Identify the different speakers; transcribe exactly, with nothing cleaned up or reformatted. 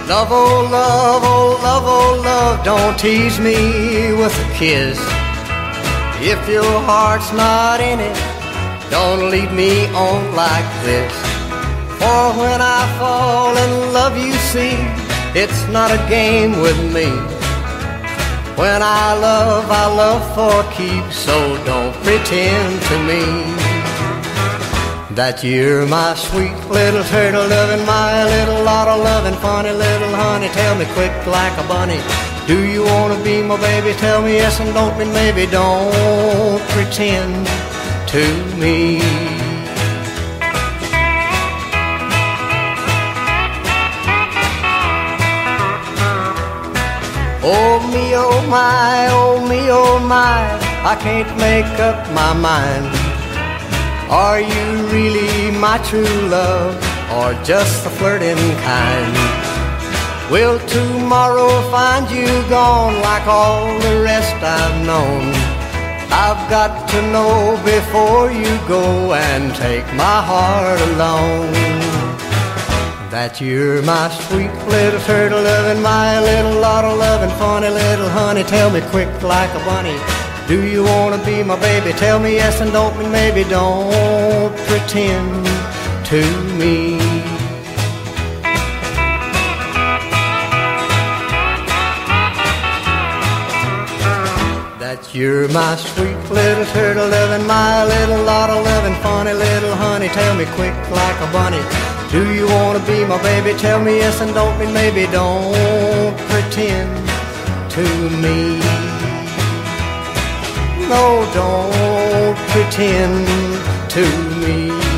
Speaker 1: Love, oh love, oh love, oh love, don't tease me with a kiss. If your heart's not in it, don't lead me on like this. For when I fall in love, you see, it's not a game with me. When I love, I love for keeps, so don't pretend to me that you're my sweet little turtle loving, my little lot of loving, funny little honey. Tell me quick like a bunny, do you want to be my baby? Tell me yes and don't mean maybe. Don't pretend to me. Oh me, oh my, oh me, oh my, I can't make up my mind. Are you really my true love, or just the flirting kind? Will tomorrow find you gone like all the rest I've known? I've got to know before you go and take my heart alone that you're my sweet little turtle loving, my little lot of loving, funny little honey. Tell me quick like a bunny, do you want to be my baby? Tell me yes and don't mean maybe. Don't pretend to me. That you're my sweet little turtle loving, my little lot of loving, funny little honey. Tell me quick like a bunny, do you want to be my baby? Tell me yes and don't mean maybe. Don't pretend to me. No, don't pretend to me.